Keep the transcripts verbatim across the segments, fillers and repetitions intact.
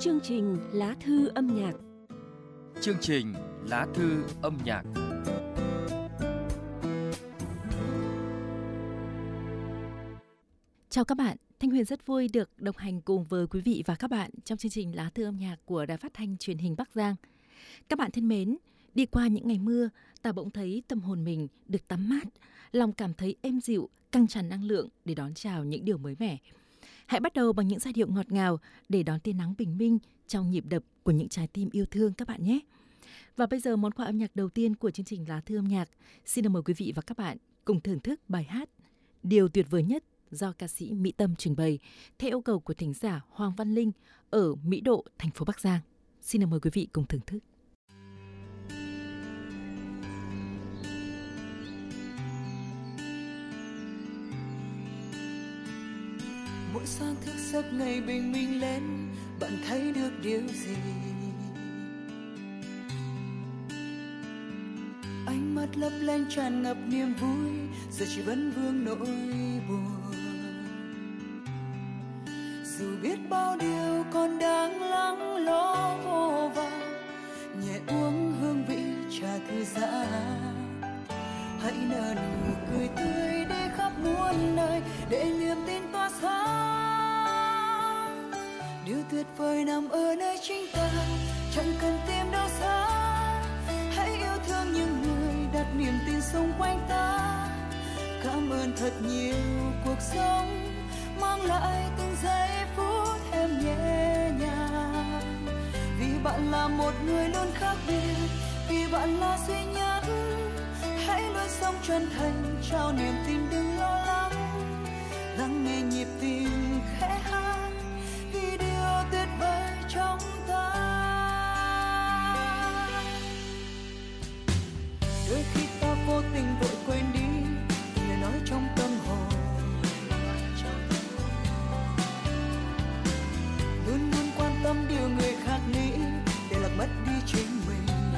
Chương trình Lá thư âm nhạc. Chương trình Lá thư âm nhạc. Chào các bạn, Thanh Huyền rất vui được đồng hành cùng với quý vị và các bạn trong chương trình Lá thư âm nhạc của Đài Phát thanh Truyền hình Bắc Giang. Các bạn thân mến, đi qua những ngày mưa, ta bỗng thấy tâm hồn mình được tắm mát, lòng cảm thấy êm dịu, căng tràn năng lượng để đón chào những điều mới mẻ. Hãy bắt đầu bằng những giai điệu ngọt ngào để đón tia nắng bình minh trong nhịp đập của những trái tim yêu thương các bạn nhé. Và bây giờ món quà âm nhạc đầu tiên của chương trình Lá thư âm nhạc, xin được mời quý vị và các bạn cùng thưởng thức bài hát Điều tuyệt vời nhất do ca sĩ Mỹ Tâm trình bày theo yêu cầu của thính giả Hoàng Văn Linh ở Mỹ Độ, thành phố Bắc Giang. Xin được mời quý vị cùng thưởng thức. Mỗi sáng thức giấc ngày bình minh lên, bạn thấy được điều gì? Ánh mắt lấp lánh tràn ngập niềm vui, giờ chỉ vẫn vương nỗi buồn. Dù biết bao điều còn đang lắng lo vô vàn, nhẹ uống hương vị trà thư giãn. Hãy nở nụ cười tươi đi khắp muôn nơi, để niềm tin tỏa sáng. Điều tuyệt vời nằm ở nơi chính ta, chẳng cần tìm đâu xa. Hãy yêu thương những người đặt niềm tin xung quanh ta. Cảm ơn thật nhiều cuộc sống mang lại từng giây phút em nhẹ nhàng. Vì bạn là một người luôn khác biệt, vì bạn là duy nhất. Hãy luôn sống chân thành, trao niềm tin đừng lo lắng. Lắng nghe nhịp tim khẽ hát, vì điều tuyệt vời trong ta. Đôi khi ta vô tình vội quên đi từng lời nói trong tâm hồn. Luôn luôn quan tâm điều người khác nghĩ, để lạc mất đi chính mình.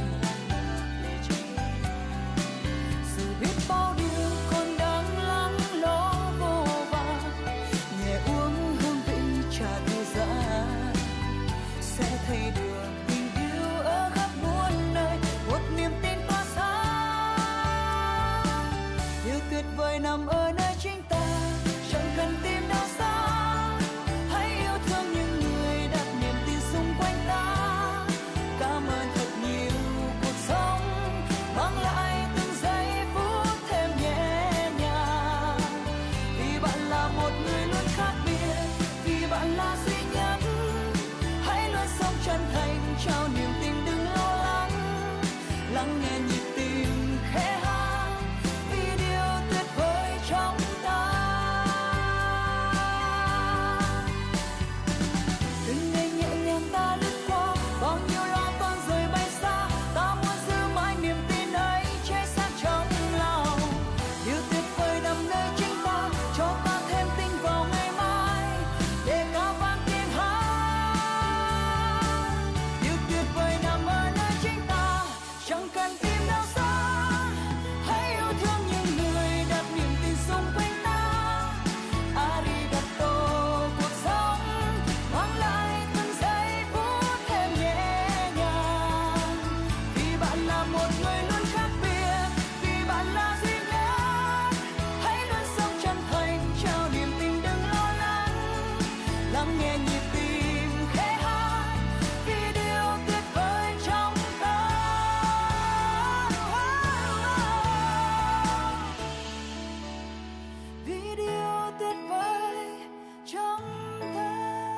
Dù biết bao điều còn đang lắng lo vô vàn, nhẹ uống hương vị trà thư giãn. Sẽ thấy được tình yêu ở khắp muôn nơi, một niềm tin tỏa sáng. Điều tuyệt vời nằm ở nơi chính ta, chẳng cần tìm đâu xa. Hãy yêu thương những người đặt niềm tin xung quanh ta. Cảm ơn thật nhiều cuộc sống mang lại từng giây phút thêm nhẹ nhàng. Vì bạn là một người luôn khác biệt, vì bạn là duy nhất. Hãy luôn sống chân thành, trao niềm tin đừng lo lắng. Lắng nghe nhịp tim khẽ hát, vì điều tuyệt vời trong ta. Từng ngày nhẹ nhàng ta lướt qua, bao nhiêu lo toan rồi bay xa. Ta muốn giữ mãi niềm tin ấy cháy sáng trong lòng. Điều tuyệt vời nằm nơi chính ta, cho ta thêm tin vào ngày mai, để ca vang tiếng hát. Điều tuyệt vời nằm ở nơi chính ta, chẳng cần tìm đâu xa. Hãy yêu thương những người đặt niềm tin xung quanh ta. Arigato cuộc sống mang lại từng giây phút thêm nhẹ nhàng. Vì bạn là một người luôn khác biệt, vì bạn là duy nhất. Hãy luôn sống chân thành, trao niềm tin đừng lo lắng. Lắng nghe nhịp tim khẽ hát, vì điều tuyệt vời trong ta. Vì điều tuyệt vời trong ta.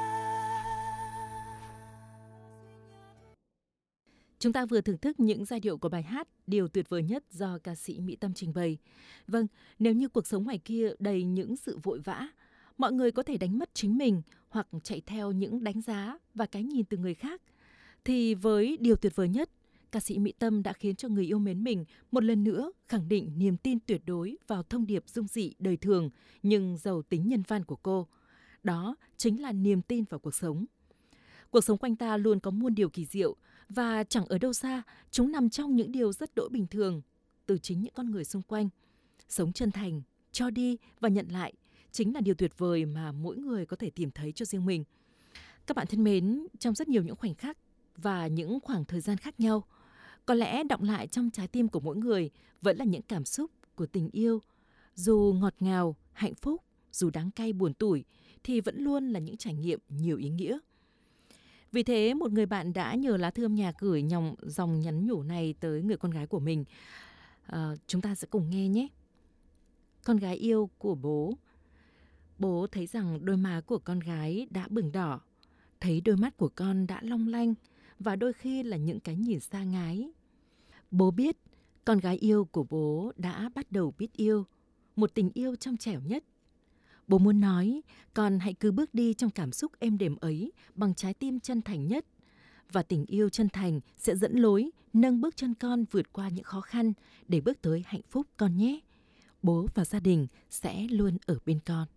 Chúng ta vừa thưởng thức những giai điệu của bài hát Điều tuyệt vời nhất do ca sĩ Mỹ Tâm trình bày. Vâng, nếu như cuộc sống ngoài kia đầy những sự vội vã, mọi người có thể đánh mất chính mình hoặc chạy theo những đánh giá và cái nhìn từ người khác, thì với Điều tuyệt vời nhất, ca sĩ Mỹ Tâm đã khiến cho người yêu mến mình một lần nữa khẳng định niềm tin tuyệt đối vào thông điệp dung dị đời thường nhưng giàu tính nhân văn của cô. Đó chính là niềm tin vào cuộc sống. Cuộc sống quanh ta luôn có muôn điều kỳ diệu, và chẳng ở đâu xa, chúng nằm trong những điều rất đỗi bình thường, từ chính những con người xung quanh. Sống chân thành, cho đi và nhận lại chính là điều tuyệt vời mà mỗi người có thể tìm thấy cho riêng mình. Các bạn thân mến, trong rất nhiều những khoảnh khắc và những khoảng thời gian khác nhau, có lẽ đọng lại trong trái tim của mỗi người vẫn là những cảm xúc của tình yêu. Dù ngọt ngào, hạnh phúc, dù đắng cay buồn tủi, thì vẫn luôn là những trải nghiệm nhiều ý nghĩa. Vì thế, một người bạn đã nhờ lá thư âm nhạc gửi nhòng dòng nhắn nhủ này tới người con gái của mình. À, chúng ta sẽ cùng nghe nhé. Con gái yêu của bố. Bố thấy rằng đôi má của con gái đã bừng đỏ, thấy đôi mắt của con đã long lanh và đôi khi là những cái nhìn xa ngái. Bố biết con gái yêu của bố đã bắt đầu biết yêu, một tình yêu trong trẻo nhất. Bố muốn nói, con hãy cứ bước đi trong cảm xúc êm đềm ấy bằng trái tim chân thành nhất. Và tình yêu chân thành sẽ dẫn lối, nâng bước chân con vượt qua những khó khăn để bước tới hạnh phúc con nhé. Bố và gia đình sẽ luôn ở bên con.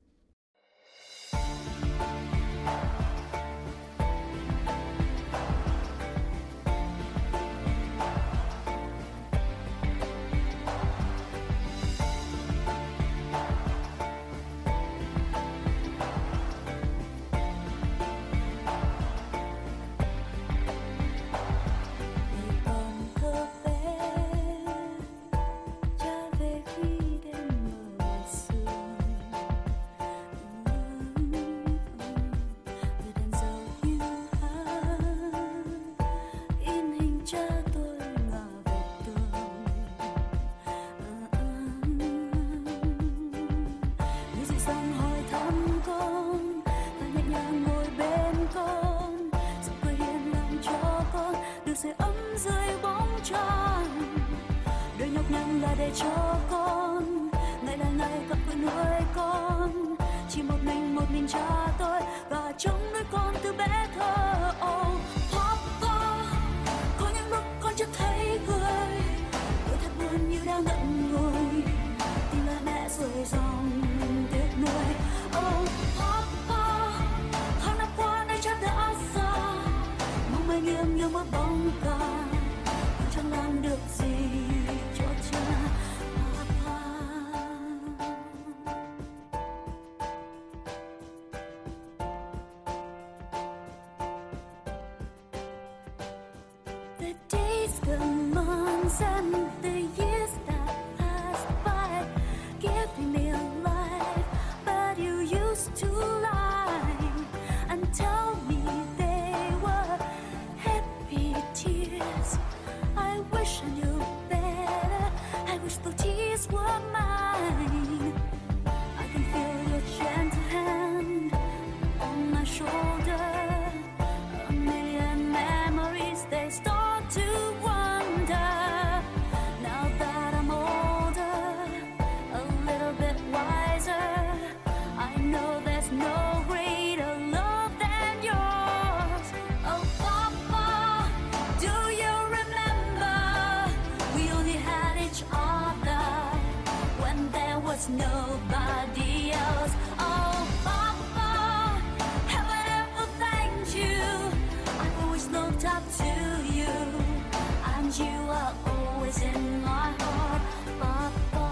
Để cho con ngày là ngày cặm cụi nuôi con, chỉ một mình một mình cha tôi và trông nuôi con từ bé thơ. Oh Papa, có những lúc con chưa thấy người, tôi thật buồn như đang ngậm ngùi, tim là mẹ rơi dòng tiếc nuối. Oh Papa, tháng năm qua nay cha đã xa, mong mây nghiêng như một bóng ca, con chẳng làm được gì cho cha. The days, the months, and the years that passed by, giving me a life, but you used to lie and tell me they were happy tears. I wish I knew better. I wish the tears were mine. I can feel your gentle hand on my shoulder. A million memories, they start to wonder. Now that I'm older, a little bit wiser, I know there's no greater love than yours. Oh Papa, do you remember we only had each other when there was nobody else? Oh Papa, have I ever thanked you? I've always looked up to you, and you are always in my heart, Papa.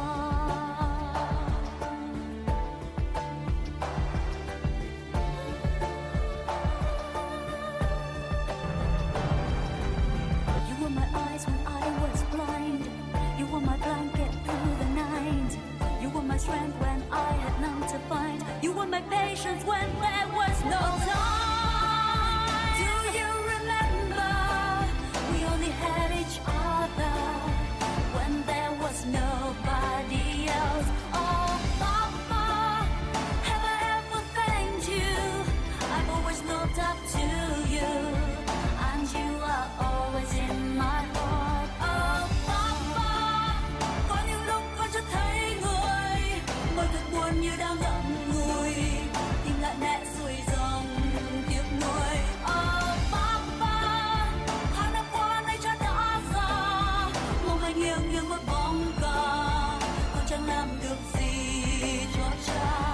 You were my eyes when I was blind. You were my blanket through the night. You were my strength when I had none to find. You were my patience when there was no time. Do you remember we only had each other when there was nobody else? Oh Papa, have I ever thanked you? I've always looked up to you, and you are always in my heart. Oh Papa, có những lúc con chưa thấy người, môi thật buồn như đang ngậm ngùi, tìm lại mẹ rồi dòng tiếc nuối. Oh Papa, tháng năm qua nay cha đã xa, mong anh nghiêng nghiêng một bóng ca, con chẳng làm được gì cho cha.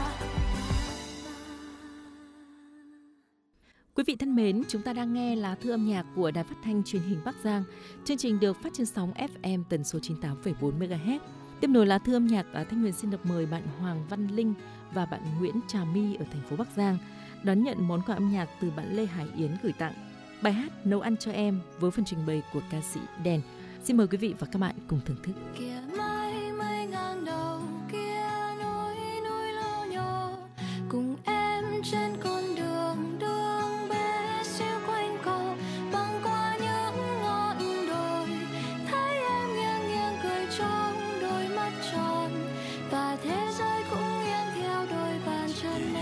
Quý vị thân mến, chúng ta đang nghe lá thư âm nhạc của Đài Phát thanh Truyền hình Bắc Giang. Chương trình được phát trên sóng ép em tần số chín mươi tám phẩy bốn mê ga héc. Tiếp nối lá thư âm nhạc, Thanh Huyền xin được mời bạn Hoàng Văn Linh và bạn Nguyễn Trà My ở thành phố Bắc Giang đón nhận món quà âm nhạc từ bạn Lê Hải Yến gửi tặng bài hát Nấu ăn cho em với phần trình bày của ca sĩ Đen. Xin mời quý vị và các bạn cùng thưởng thức. Kìa mây mây ngang đầu kia núi núi lâu nhỏ cùng em trên con đường đường bé xíu quanh cầu băng qua những ngọn đồi, thấy em nghiêng nghiêng cười trong đôi mắt tròn và thế giới cũng nghiêng theo đôi bàn chân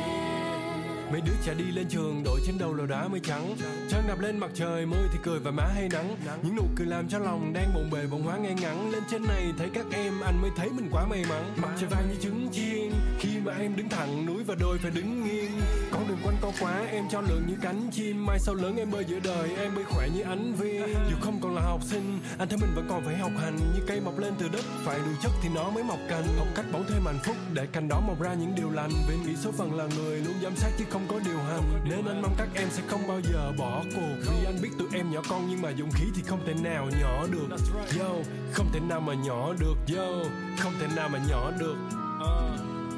em. Mấy đứa trẻ đi lên trường đội trên đầu là đá mây trắng, trăng đạp lên mặt trời mưa thì cười và má hay nắng. Những nụ cười làm cho lòng đang bồn bề bồn hóa ngay ngắn. Lên trên này thấy các em anh mới thấy mình quá may mắn. Mặt trời vàng như trứng chiên khi mà em đứng thẳng, núi và đồi phải đứng nghiêng. Con đường quanh co quá em cho lượng như cánh chim. Mai sau lớn em bơi giữa đời em bơi khỏe như ánh viên. Dù không còn là học sinh anh thấy mình vẫn còn phải học hành. Như cây mọc lên từ đất phải đủ chất thì nó mới mọc cành. Học cách bấu thêm hạnh phúc để cành đó mọc ra những điều lành. Vì nghĩ số phận là người luôn giám sát chứ không có điều hành. Nên anh mong các em sẽ không bao giờ bỏ cuộc. Vì anh biết tụi em nhỏ con nhưng mà dũng khí thì không thể nào nhỏ được. Yo, không thể nào mà nhỏ được. Yo, không thể nào mà nhỏ được. uh.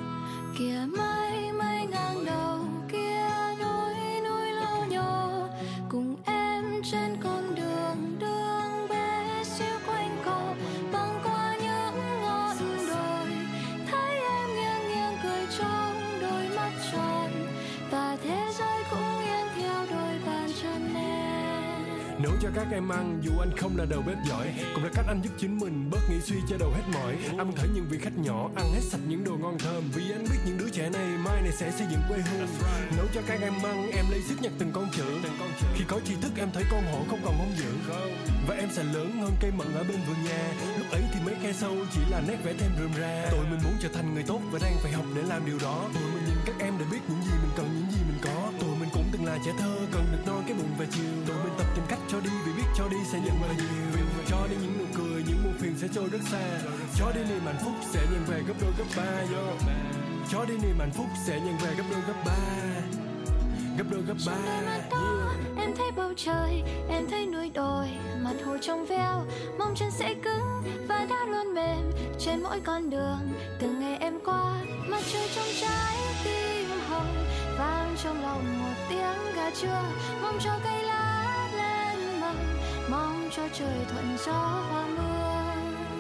Kìa mây mây ngang đầu kia núi núi lâu nhỏ cùng em trên con đường đường bé xíu quanh cầu băng qua những ngọn đồi, thấy em nghiêng nghiêng cười trong đôi mắt tròn và thế giới cũng nghiêng theo đôi bàn chân em. Nấu cho các em ăn dù anh không là đầu bếp giỏi, cũng là cách anh giúp chính mình bớt nghĩ suy cho đầu hết mỏi. Anh muốn thấy những vị khách nhỏ ăn hết sạch những đồ ngon thơm, vì anh biết những đứa trẻ này mai này sẽ xây dựng quê hương. Nấu cho các em ăn em lấy sức nhặt từng con chữ. Khi có tri thức em thấy con hổ không còn hung dữ, và em sẽ lớn hơn cây mận ở bên vườn nhà. Lúc ấy thì mấy khe sâu chỉ là nét vẽ thêm rườm rà. Tụi mình muốn trở thành người tốt và đang phải học để làm điều đó. Tụi mình nhìn các em để biết những gì mình cần, những gì mình có. Tụi mình cũng từng là trẻ thơ cần được no cái bụng về chiều. Tụi mình tập tìm cách cho đi vì biết cho đi sẽ nhận về nhiều. Cho đi những nụ cười, những muộn phiền sẽ trôi rất xa. Cho đi niềm hạnh phúc sẽ nhận về gấp đôi gấp ba. Yo. Cho đi niềm hạnh phúc sẽ nhận về gấp đôi gấp ba. Gấp đôi gấp ba. Yeah. Em thấy bầu trời, em thấy núi đồi, mặt hồ trong veo, mong chân sẽ cứng và đã luôn mềm trên mỗi con đường. Từng ngày em qua, mặt trời trong trái tim hồng, vang trong lòng một tiếng gà trưa. Mong cho cây lá lên mầm, mong cho trời thuận gió hoa mưa.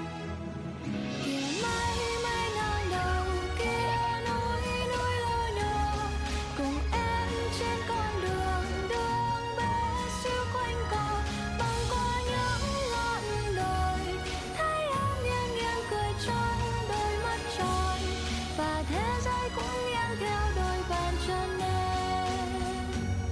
Kìa mây mây ngang đầu kia núi núi lâu nhỏ cùng em trên con đường đường bé xíu quanh cầu băng qua những ngọn đồi, thấy em nghiêng nghiêng cười trong đôi mắt tròn và thế giới cũng nghiêng theo đôi bàn chân em.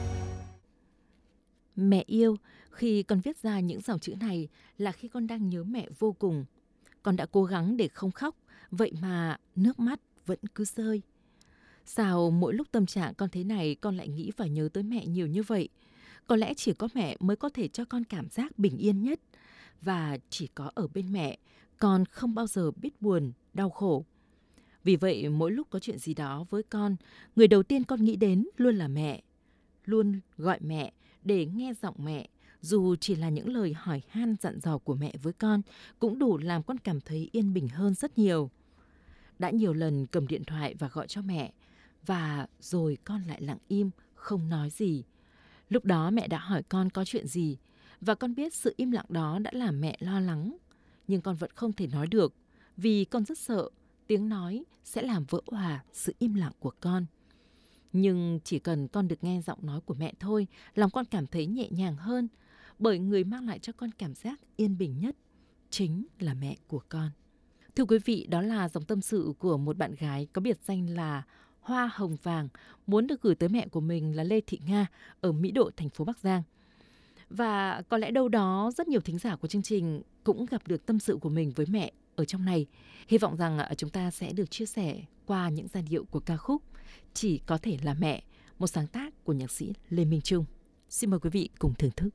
Mẹ yêu, khi con viết ra những dòng chữ này là khi con đang nhớ mẹ vô cùng. Con đã cố gắng để không khóc, vậy mà nước mắt vẫn cứ rơi. Sao mỗi lúc tâm trạng con thế này con lại nghĩ và nhớ tới mẹ nhiều như vậy? Có lẽ chỉ có mẹ mới có thể cho con cảm giác bình yên nhất. Và chỉ có ở bên mẹ, con không bao giờ biết buồn, đau khổ. Vì vậy mỗi lúc có chuyện gì đó với con, người đầu tiên con nghĩ đến luôn là mẹ. Luôn gọi mẹ để nghe giọng mẹ. Dù chỉ là những lời hỏi han dặn dò của mẹ với con cũng đủ làm con cảm thấy yên bình hơn rất nhiều. Đã nhiều lần cầm điện thoại và gọi cho mẹ, và rồi con lại lặng im, không nói gì. Lúc đó mẹ đã hỏi con có chuyện gì, và con biết sự im lặng đó đã làm mẹ lo lắng. Nhưng con vẫn không thể nói được, vì con rất sợ tiếng nói sẽ làm vỡ òa sự im lặng của con. Nhưng chỉ cần con được nghe giọng nói của mẹ thôi, lòng con cảm thấy nhẹ nhàng hơn, bởi người mang lại cho con cảm giác yên bình nhất chính là mẹ của con. Thưa quý vị, đó là dòng tâm sự của một bạn gái có biệt danh là Hoa Hồng Vàng, muốn được gửi tới mẹ của mình là Lê Thị Nga ở Mỹ Độ, thành phố Bắc Giang. Và có lẽ đâu đó rất nhiều thính giả của chương trình cũng gặp được tâm sự của mình với mẹ ở trong này. Hy vọng rằng chúng ta sẽ được chia sẻ qua những giai điệu của ca khúc Chỉ Có Thể Là Mẹ, một sáng tác của nhạc sĩ Lê Minh Trung. Xin mời quý vị cùng thưởng thức.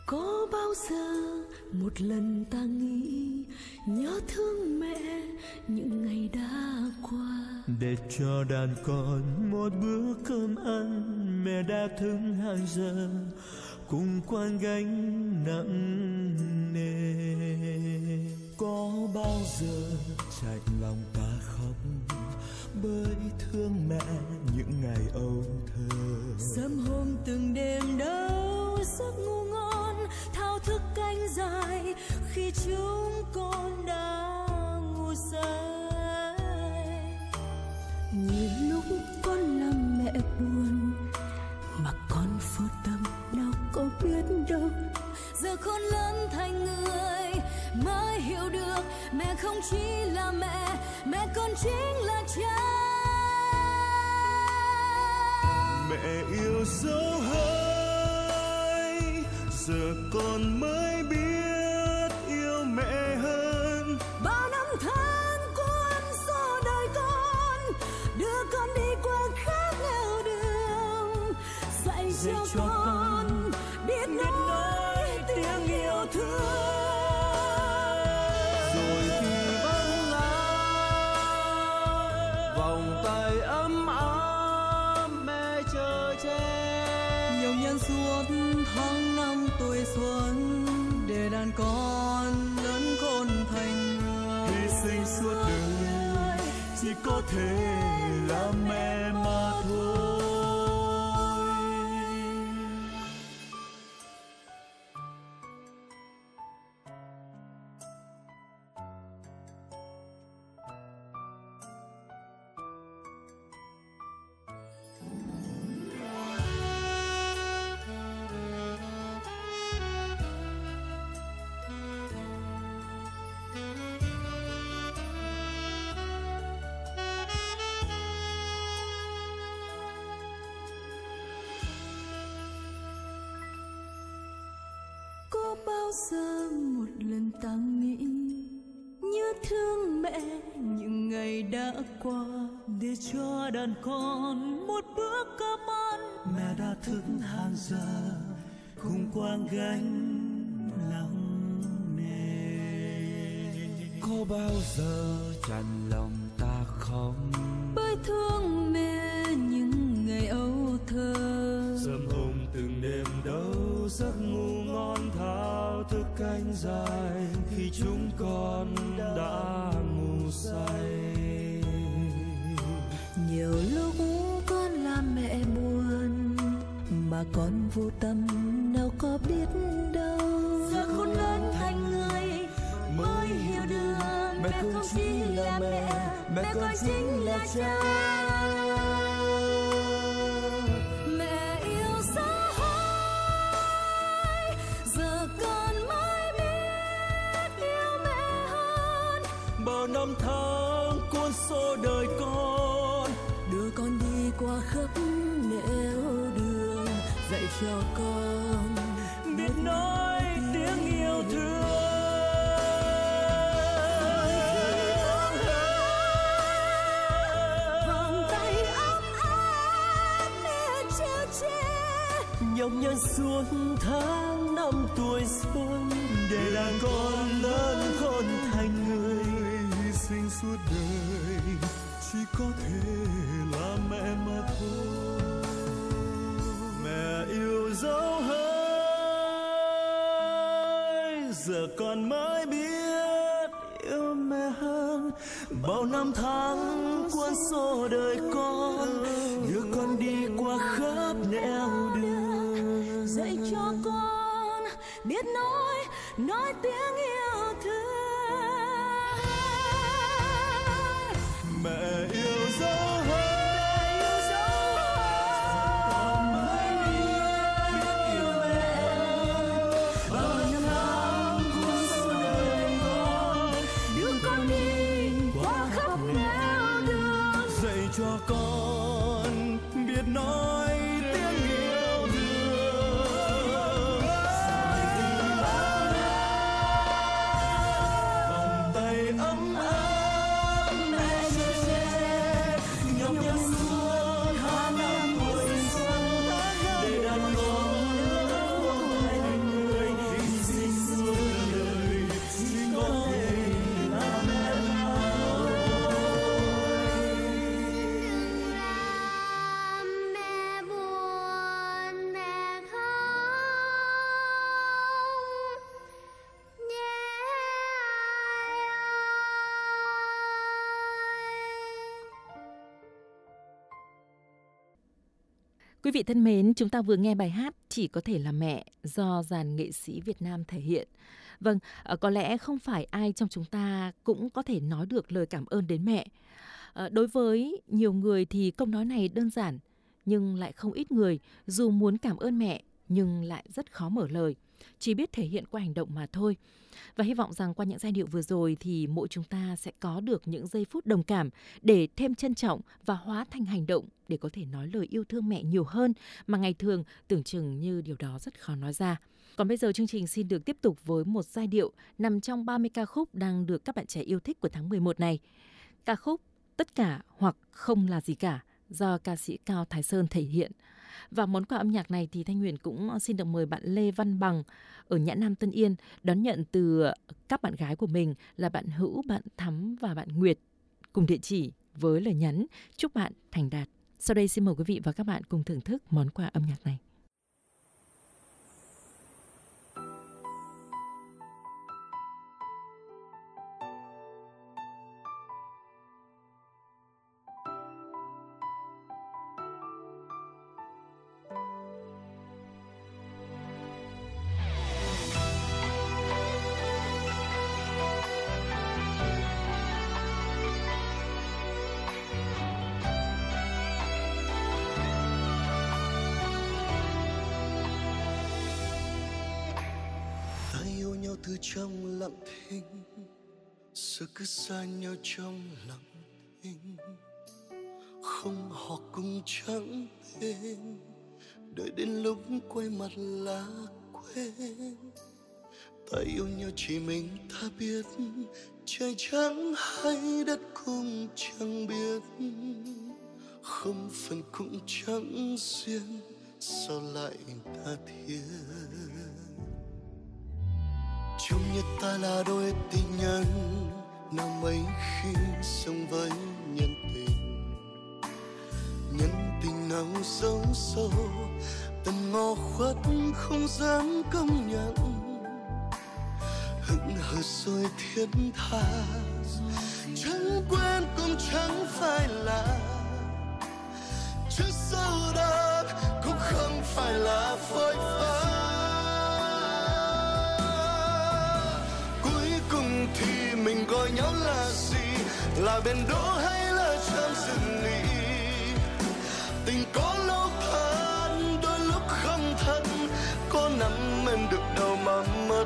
Có bao giờ một lần ta nghĩ nhớ thương mẹ những ngày đã qua, để cho đàn con một bữa cơm ăn, mẹ đã thức hàng giờ cùng quãng gánh nặng nề. Có bao giờ chạnh lòng ta khóc bởi thương mẹ những ngày âu thơ, sớm hôm từng đêm đâu giấc ngủ ngon, thao thức canh dài khi chúng con đã ngủ say. nhiều lúc con làm mẹ buồn mà con vô tâm nào có biết đâu. Giờ con lớn thành người mới hiểu được mẹ không chỉ là mẹ, mẹ còn chính là cha. Mẹ yêu dấu hơi, giờ con mới biết yêu mẹ hơn. Bao năm tháng cuốn xô đời con, đưa con đi qua khác nẻo đường, dạy cho con biết nói tiếng yêu thương. Rồi thì vắng ai vòng tay ấm áp mẹ chờ che. Nhiều nhân suốt tháng năm tuổi xuân để đàn con lớn khôn thành người. Hy sinh suốt đời chỉ có thể là mẹ mà thôi. Có bao giờ một lần ta nghĩ nhớ thương mẹ những ngày đã qua, Để cho đàn con một bữa cơm ăn, mẹ đã thức hàng giờ cùng quãng gánh nặng nề. Có bao giờ chạnh lòng ta khóc bởi thương mẹ những ngày âu thơ. sớm hôm từng đêm đâu giấc ngủ ngon, thao thức canh dài khi chúng con đã ngủ say. Nhiều lúc con làm mẹ buồn mà con vô tâm nào có biết đâu. Giờ con lớn thành người mới hiểu được mẹ không chỉ là mẹ, mẹ còn chính là cha. Mẹ yêu xã hội, giờ con mới biết yêu mẹ hơn. Bao năm tháng cuốn xô đời con, Đưa con đi qua khắp nẻo đường, dạy cho con biết nói tiếng yêu thương. Vòng tay ấm áp mẹ treo che. Nhọc nhằn suốt tháng năm tuổi xuân để đàn con lớn khôn thành người. Hy sinh suốt đời chỉ có thể là mẹ mà thôi. Mẹ yêu dấu hơi, giờ con mới biết yêu mẹ hơn. Bao năm tháng cuốn xô đời con, đưa con đi qua khắp nẻo đường, Dạy cho con biết nói, nói tiếng yêu thương. mẹ yêu dấu hơi. Cho con biết nói tiếng yêu thương. Quý vị thân mến, chúng ta vừa nghe bài hát Chỉ Có Thể Là Mẹ do dàn nghệ sĩ Việt Nam thể hiện. Vâng, có lẽ không phải ai trong chúng ta cũng có thể nói được lời cảm ơn đến mẹ. Đối với nhiều người thì câu nói này đơn giản, nhưng lại không ít người dù muốn cảm ơn mẹ nhưng lại rất khó mở lời, chỉ biết thể hiện qua hành động mà thôi. Và hy vọng rằng qua những giai điệu vừa rồi thì mỗi chúng ta sẽ có được những giây phút đồng cảm để thêm trân trọng và hóa thành hành động để có thể nói lời yêu thương mẹ nhiều hơn mà ngày thường tưởng chừng như điều đó rất khó nói ra. Còn bây giờ chương trình xin được tiếp tục với một giai điệu nằm trong ba mươi ca khúc đang được các bạn trẻ yêu thích của tháng mười một này. Ca khúc Tất Cả Hoặc Không Là Gì Cả do ca sĩ Cao Thái Sơn thể hiện. Và món quà âm nhạc này thì Thanh Huyền cũng xin được mời bạn Lê Văn Bằng ở Nhã Nam Tân Yên đón nhận từ các bạn gái của mình là bạn Hữu, bạn Thắm và bạn Nguyệt cùng địa chỉ với lời nhắn chúc bạn thành đạt. Sau đây xin mời quý vị và các bạn cùng thưởng thức món quà âm nhạc này. Từ trong lặng thinh, giờ cứ xa nhau trong lặng thinh, không họ cũng chẳng tên, đợi đến lúc quay mặt là quên. Ta yêu nhau chỉ mình ta biết, trời chẳng hay đất cũng chẳng biết, không phần cũng chẳng duyên, sao lại ta thiết. Trông như ta là đôi tình nhân, nào mấy khi sống với nhân tình. Nhân tình nào xấu sâu, tầm ngò khuất không dám công nhận. Hững hờ rồi thiết tha, chẳng quên cũng chẳng phải là. Trước sau đó cũng không phải là phôi pha. Thì mình gọi nhau là gì, là bên đỗ hay là trong rừng nghỉ. Tình có lúc thân, đôi lúc không thân, có nắm em được đâu mà mất.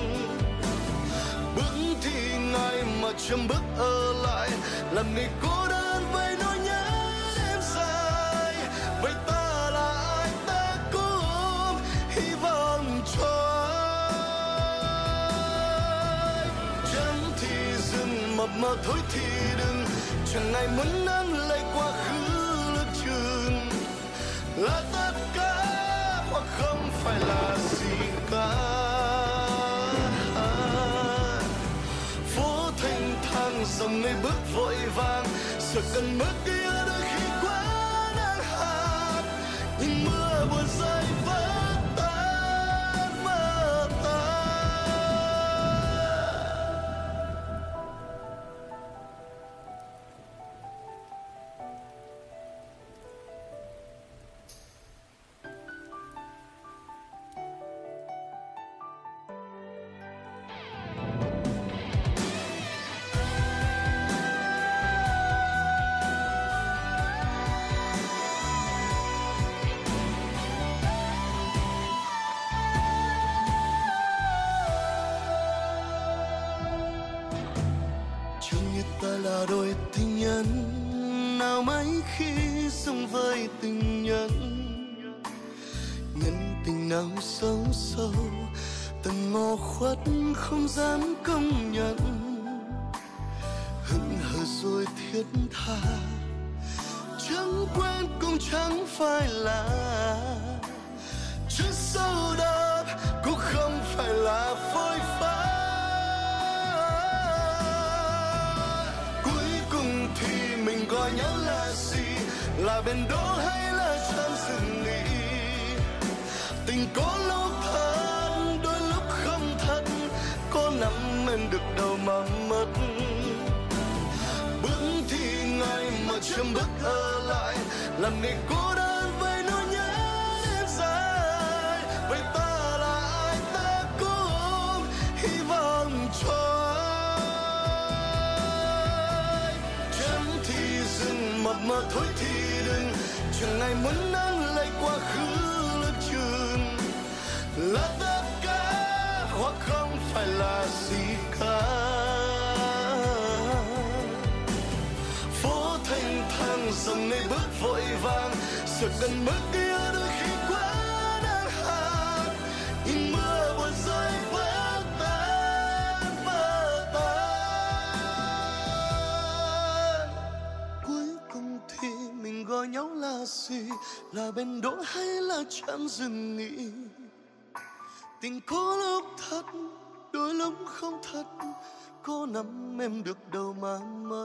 Bước thì ngày mà chấm bước ở lại, làm người cô đơn với nỗi nhớ đêm dài. Vậy ta là ai, ta cũng hy vọng cho mập mờ thôi thì đừng, chẳng ai muốn nắm lấy quá khứ lướt chừng. Là tất cả hoặc không phải là gì cả. Phố thanh thang dòng người bước vội vàng, sợ cần mất kia đôi khi quá nắng hạn. Nhưng mưa buồn rơi vỡ tan vỡ tan. Là đôi tình nhân, nào mấy khi sống với tình nhân. Nhân tình nào sâu sâu, tầng ngò khuất không dám công nhận. Hững hờ rồi thiết tha, chẳng quên cũng chẳng phải là. Trước sau đó cũng không phải là phôi pha. Mình gọi nhau là gì, là bên đỗ hay là trong rừng nghỉ. Tình có lúc thân, đôi lúc không thân, có nắm em được đâu mà mất. Bước thì ngày mà chấm bước ở lại, làm người cô đơn với nỗi nhớ mờ thôi thì đừng, chẳng ai muốn nắng lại quá khứ lưng chừng là tất cả hoặc không phải là gì cả. Phố thanh thang dòng này bước vội vàng, sự gần bước kia đôi khi quá đáng hạn, nhìn mưa buồn rơi vỡ tan vỡ tan. Cuối cùng thì mình gọi nhau là gì, là bên đỗ hay là chẳng dừng nghỉ. Tình có lúc thật, đôi lúc không thật, có nắm em được đâu mà mất.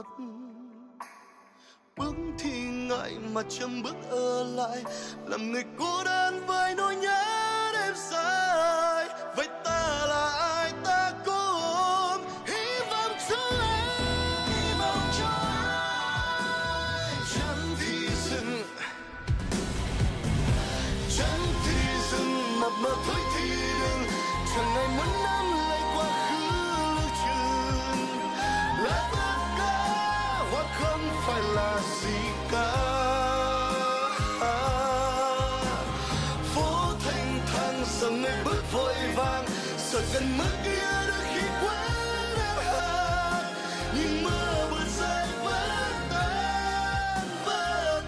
Bước thì ngại mà chẳng bước ở lại, làm người cô đơn với nỗi nhớ đêm dài. Vậy ta là ai, ta có ôm hy vọng cho ai, hy vọng cho ai. Chẳng thì dừng, chẳng thì dừng, mập mờ thôi thì đừng, chẳng ai muốn nắm lấy quá khứ lưu trường là tất cả hoặc không phải là gì cả. Phố thanh thang dòng người bước vội vàng, sợ gần mức kia đôi khi quá đáng hạn, nhưng mưa buồn rơi vỡ tan vỡ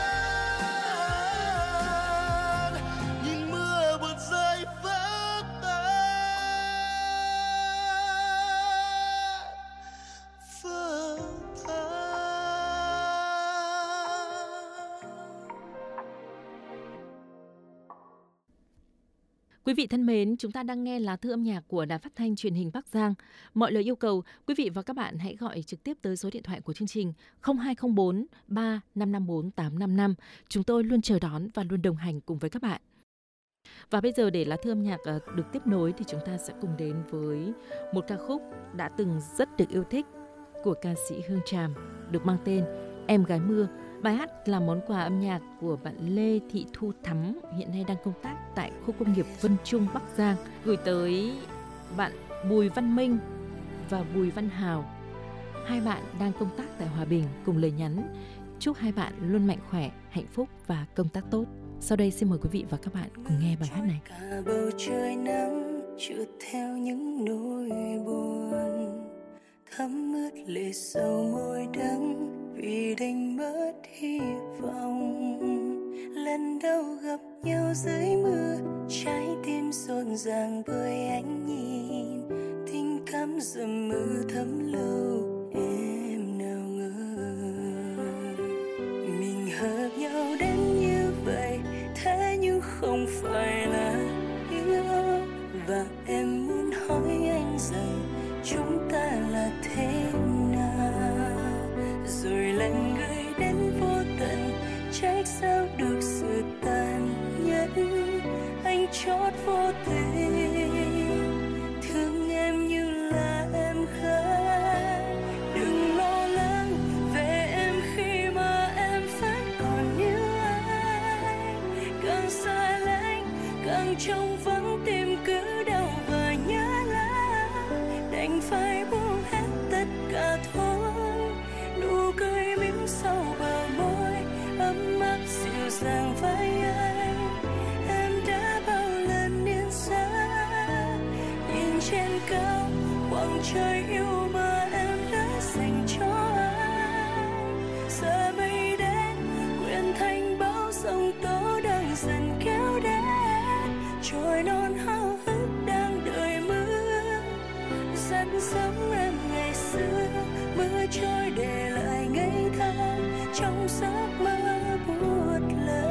tan, nhìn mưa buồn rơi vỡ tan vỡ tan. Quý vị thân mến, chúng ta đang nghe lá thư âm nhạc của Đài Phát thanh Truyền hình Bắc Giang. Mọi lời yêu cầu, quý vị và các bạn hãy gọi trực tiếp tới số điện thoại của chương trình không hai không bốn ba năm năm bốn tám năm năm. Chúng tôi luôn chờ đón và luôn đồng hành cùng với các bạn. Và bây giờ để lá thư âm nhạc được tiếp nối thì chúng ta sẽ cùng đến với một ca khúc đã từng rất được yêu thích của ca sĩ Hương Tràm, được mang tên Em Gái Mưa. Bài hát là món quà âm nhạc của bạn Lê Thị Thu Thắm, hiện nay đang công tác tại khu công nghiệp Vân Trung, Bắc Giang, gửi tới bạn Bùi Văn Minh và Bùi Văn Hào. Hai bạn đang công tác tại Hòa Bình, cùng lời nhắn chúc hai bạn luôn mạnh khỏe, hạnh phúc và công tác tốt. Sau đây xin mời quý vị và các bạn cùng nghe bài hát này. Cả bầu trời nắng trượt theo những nỗi buồn, thấm ướt lệ sầu môi đắng vì đánh mất hy vọng. Lần đầu gặp nhau dưới mưa, trái tim rộn ràng bởi ánh nhìn, tình cảm dầm mưa thấm lâu, em nào ngờ mình hợp nhau đến như vậy, thế nhưng không phải là yêu. Và em muốn hỏi anh rằng chúng ta là thế nào, rồi lần gửi đến vô tận, trách sao được sự tàn nhẫn, anh chót vô tình thương em như là em khác. Đừng lo lắng về em khi mà em vẫn còn yêu anh, càng xa lánh càng trông vắng tim cứ đau và nhớ lắm, đành phải buông hết tất cả thôi. Nụ cười mỉm sau bờ môi ấm áp dịu dàng với anh, em đã bao lần niên xa nhìn trên cao khoảng trời yêu mà em đã dành cho anh. Giờ mây đến quyện thành bão sông tố đang dần kéo đến, trôi non háo hức đang đợi mưa, dắt sống em ngày xưa. Mưa trôi để lại ngây thơ trong giấc mơ buốt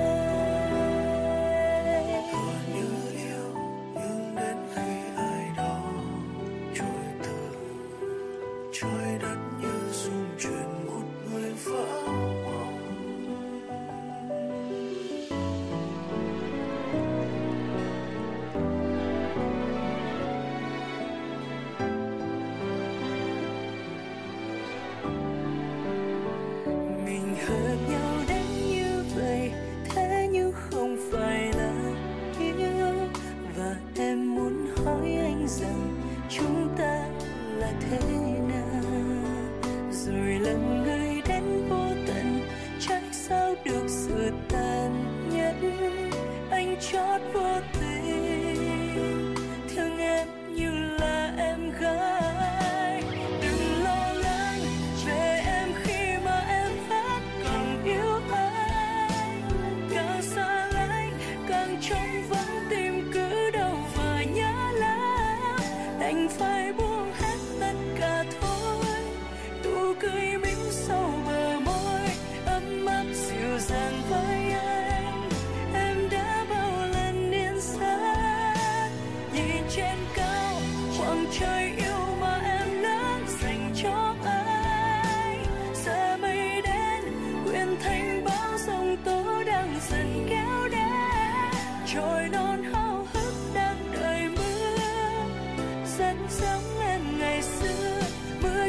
lệ. Còn như yêu nhưng đến khi ai đó trôi từ trôi đất như rung chuyển một người vỡ mộng. Mình hợp nhau đến như vậy, thế nhưng không phải là yêu. Và em muốn hỏi anh rằng chúng ta là thế nào, rồi lần người đến vô tận, trái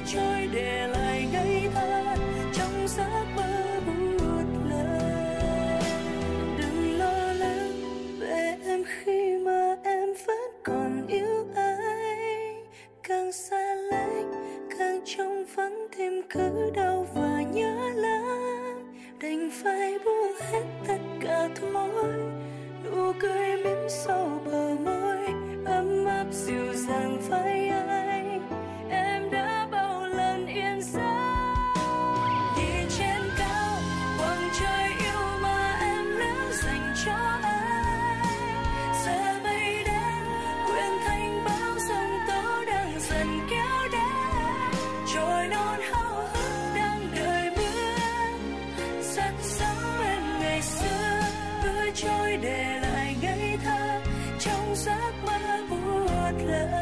trôi để lại ngây thơ trong giấc mơ buốt lờ. Đừng lo lắng về em khi mà em vẫn còn yêu anh, càng xa lánh càng trông vắng thêm cứ đau và nhớ lắm, đành phải buông hết tất cả thôi. Nụ cười mím sau bờ môi ấm áp dịu dàng vai anh, em đã bao lần yên giấc. Đi trên cao quầng trời yêu mà em đã dành cho anh, giờ mây đen quyện thành bão giông tố đang dần kéo đến, trôi non háo hức đang đợi mưa, rất giống em ngày xưa cứ trôi để lại ngây thơ trong giấc mơ buốt lờ.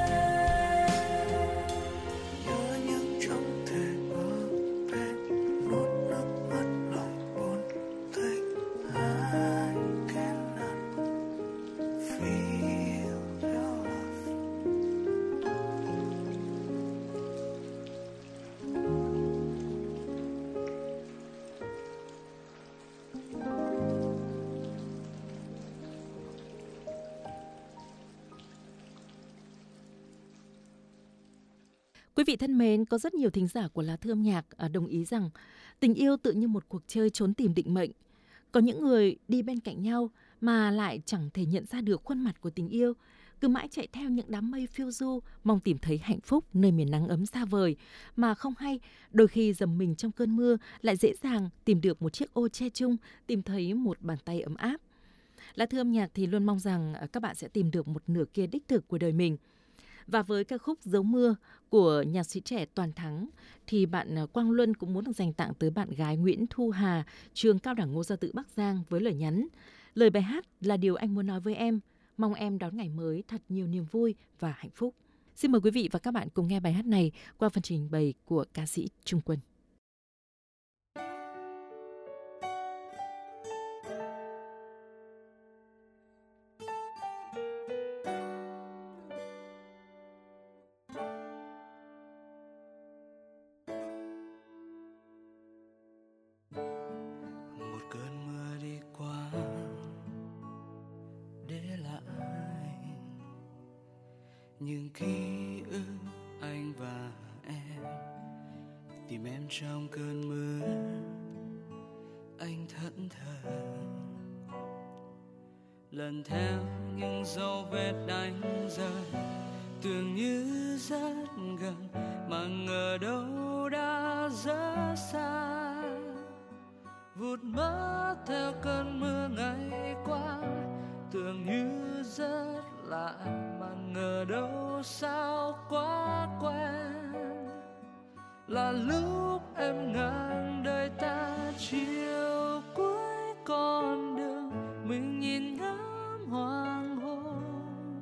Nhớ những trong thể ở bên nuốt nước mắt lòng buồn tênh. I cannot feel your love. Quý vị thân mến, có rất nhiều thính giả của Lá Thư âm nhạc đồng ý rằng tình yêu tựa như một cuộc chơi trốn tìm định mệnh. Có những người đi bên cạnh nhau mà lại chẳng thể nhận ra được khuôn mặt của tình yêu, cứ mãi chạy theo những đám mây phiêu du, mong tìm thấy hạnh phúc nơi miền nắng ấm xa vời, mà không hay đôi khi dầm mình trong cơn mưa lại dễ dàng tìm được một chiếc ô che chung, tìm thấy một bàn tay ấm áp. Lá Thư âm nhạc thì luôn mong rằng các bạn sẽ tìm được một nửa kia đích thực của đời mình. Và với ca khúc Dấu Mưa của nhạc sĩ trẻ Toàn Thắng thì bạn Quang Luân cũng muốn được dành tặng tới bạn gái Nguyễn Thu Hà, trường Cao đẳng Ngô Gia Tự Bắc Giang với lời nhắn: lời bài hát là điều anh muốn nói với em, mong em đón ngày mới thật nhiều niềm vui và hạnh phúc. Xin mời quý vị và các bạn cùng nghe bài hát này qua phần trình bày của ca sĩ Trung Quân. những ký ức anh và em, tìm em trong cơn mưa anh thẫn thờ, lần theo những dấu vết đánh rơi tưởng như rất gần mà ngờ đâu đã rất xa, vụt mất theo cơn mưa ngày qua tưởng như rất lạ mà ngờ đâu sao quá quen, là lúc em ngang đời ta chiều cuối con đường mình nhìn ngắm hoàng hôn,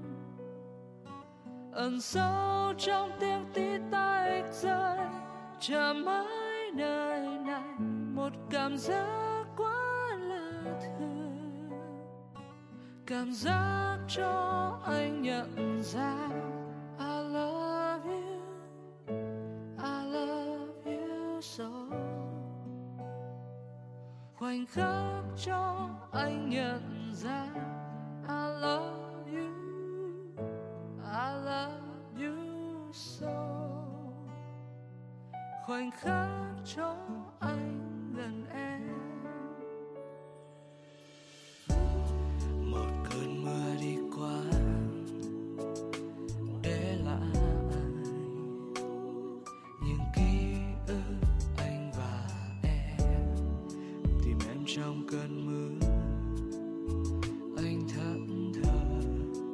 ẩn sâu trong tiếng tí tách rơi chờ mãi nơi này một cảm giác quá lạ thường, cảm giác cho anh nhận ra I love you, I love you so, khoảnh khắc cho anh nhận ra I love you, I love you so, khoảnh khắc cho anh gần em. Một cơn mưa đi qua để lại những ký ức anh và em, tìm em trong cơn mưa anh thẫn thờ,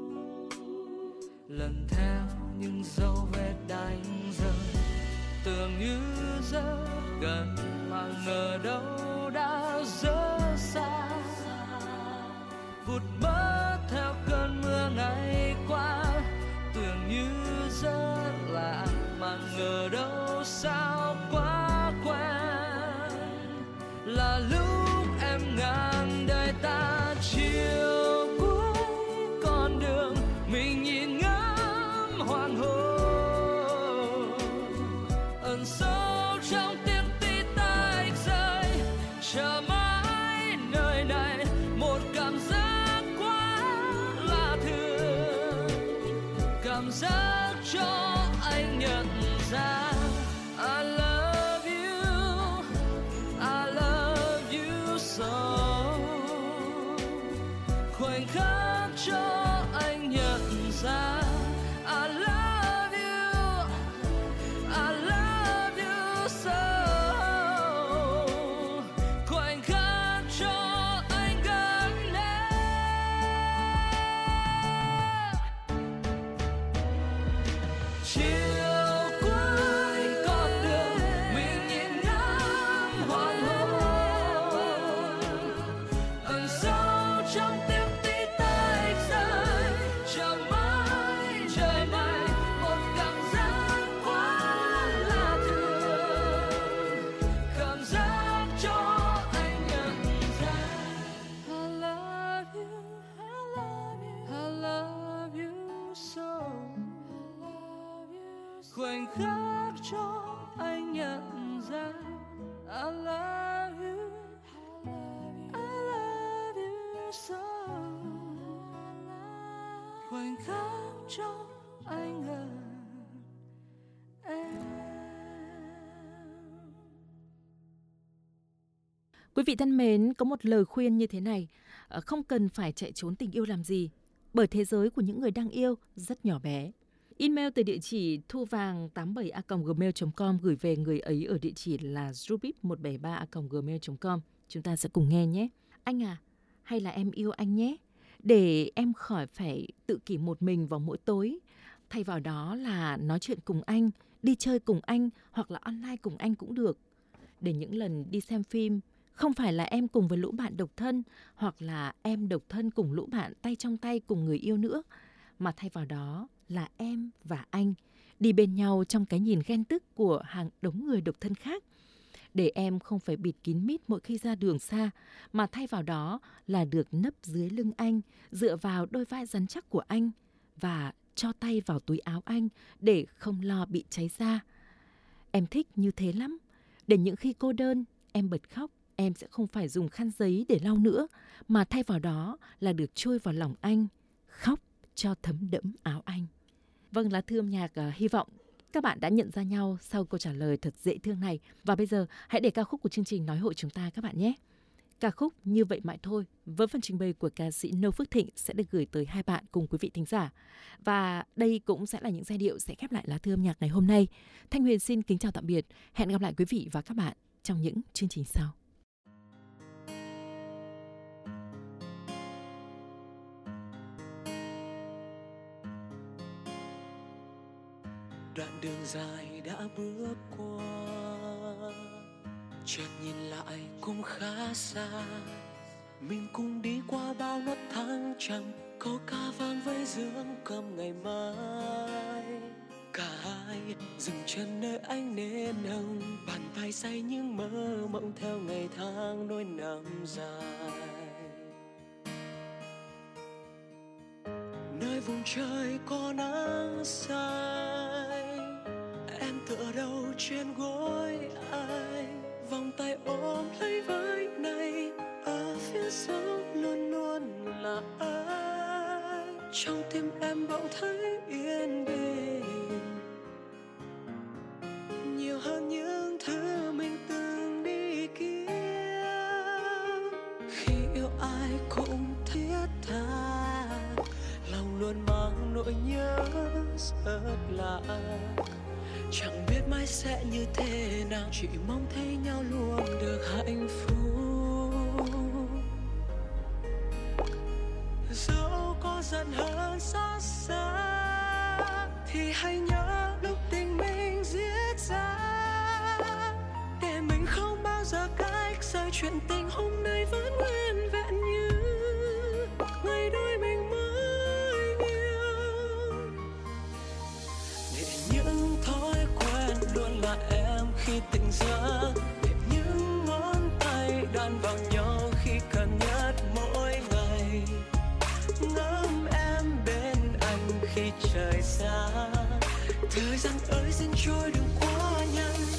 lần theo những dấu vết đánh rơi tưởng như rất gần mà ngờ đâu đã rất xa, vụt mất theo cơn mưa ngày qua tưởng như rất lạ mà ngờ đâu sao quá quen, là lúc em ngang đời ta chiều cuối con đường mình nhìn ngắm hoàng hôn, ẩn sâu trong tiếng tí tách rơi, chờ mãi nơi này một cảm giác quá lạ thường, cảm giác cho anh nhận ra I love you, I love you so. Khoảnh khắc cho anh nhận ra I love you, I love you so. Khoảnh khắc cho anh gần em. Chiều cuối con đường mình nhìn ngắm hoàng hôn, ẩn sâu trong tiếng tí tách rơi, chờ mãi trời mây một cảm giác quá lạ thường, cảm giác cho anh nhận ra I love you, I love you, I love you so. Khoảnh khắc cho anh nhận ra I love you, I love you so. Khoảnh khắc cho anh gần em. Quý vị thân mến, có một lời khuyên như thế này, ờ, không cần phải chạy trốn tình yêu làm gì, bởi thế giới của những người đang yêu rất nhỏ bé. Email từ địa chỉ thu vàng tám bảy a còng gmail chấm com gửi về người ấy ở địa chỉ là zubip một bảy ba a còng gmail chấm com. Chúng ta sẽ cùng nghe nhé. Anh à, hay là em yêu anh nhé, để em khỏi phải tự kỷ một mình vào mỗi tối. Thay vào đó là nói chuyện cùng anh, đi chơi cùng anh hoặc là online cùng anh cũng được. Để những lần đi xem phim, không phải là em cùng với lũ bạn độc thân hoặc là em độc thân cùng lũ bạn tay trong tay cùng người yêu nữa, mà thay vào đó là em và anh đi bên nhau trong cái nhìn ghen tức của hàng đống người độc thân khác. Để em không phải bịt kín mít mỗi khi ra đường xa, mà thay vào đó là được nấp dưới lưng anh, dựa vào đôi vai rắn chắc của anh và cho tay vào túi áo anh để không lo bị cháy da. Em thích như thế lắm, để những khi cô đơn, em bật khóc, em sẽ không phải dùng khăn giấy để lau nữa, mà thay vào đó là được trôi vào lòng anh, khóc cho thấm đẫm áo anh. Vâng, lá thư âm nhạc uh, hy vọng các bạn đã nhận ra nhau sau câu trả lời thật dễ thương này. Và bây giờ hãy để ca khúc của chương trình Nói Hội chúng ta các bạn nhé. Ca khúc Như Vậy Mãi Thôi với phần trình bày của ca sĩ Noo Phước Thịnh sẽ được gửi tới hai bạn cùng quý vị thính giả. Và đây cũng sẽ là những giai điệu sẽ khép lại lá thư âm nhạc ngày hôm nay. Thanh Huyền xin kính chào tạm biệt. Hẹn gặp lại quý vị và các bạn trong những chương trình sau. Đoạn đường dài đã bước qua, chợt nhìn lại cũng khá xa. Mình cùng đi qua bao năm tháng trăng, câu ca vang với dương cầm ngày mai. Cả hai dừng chân nơi ánh nến hồng, bàn tay say những mơ mộng theo ngày tháng đôi năm dài. Nơi vùng trời có nắng say, em tựa đầu trên gối anh, vòng tay ôm lấy với này, ở phía sau luôn luôn là anh. Trong tim em bỗng thấy yên bình, nhiều hơn những thứ mình từng đi kia. Khi yêu ai cũng thiết tha, lòng luôn mang nỗi nhớ rất lạ. Chẳng biết mai sẽ như thế nào, chỉ mong thấy nhau luôn được hạnh phúc. Dẫu có giận hơn xót xa, thì hãy nhớ lúc tình mình diễn ra, để mình không bao giờ cách rời. Chuyện tình hôm nay vẫn nguyên vẹn như ngày đôi mình mới yêu. Để những thói quen luôn là em khi tỉnh giấc, để những ngón tay đan vào nhau khi cần nhất mỗi ngày. Ngắm em bên anh khi trời xa, thời gian ơi xin trôi đừng quá nhanh.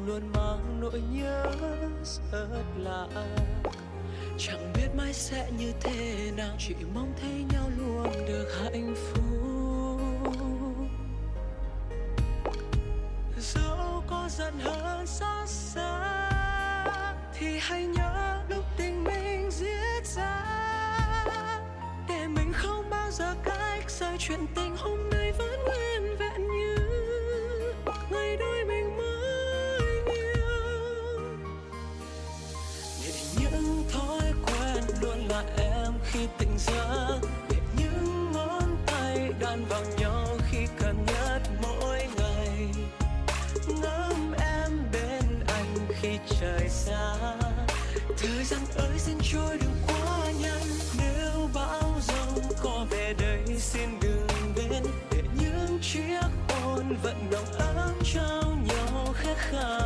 luôn mang nỗi nhớ rất lạ. Chẳng biết mai sẽ như thế nào, chỉ mong thấy nhau luôn được hạnh phúc. Dẫu có giận hơn xót xa thì hãy nhớ lúc tình mình diễn ra, để mình không bao giờ cách rời. Chuyện tình hôm nay vẫn nguyên vẹn như ngày đôi mình mới yêu. Để những thói quen luôn là em khi tỉnh giấc, để những ngón tay đan vào nhau khi cần nhất mỗi ngày. Ngắm em bên anh khi trời xa, thời gian ơi xin trôi đừng quá nhanh. Nếu bão giông có về đây xin đừng đến, để những chiếc hôn vẫn nồng ấm trao nhau khát khao.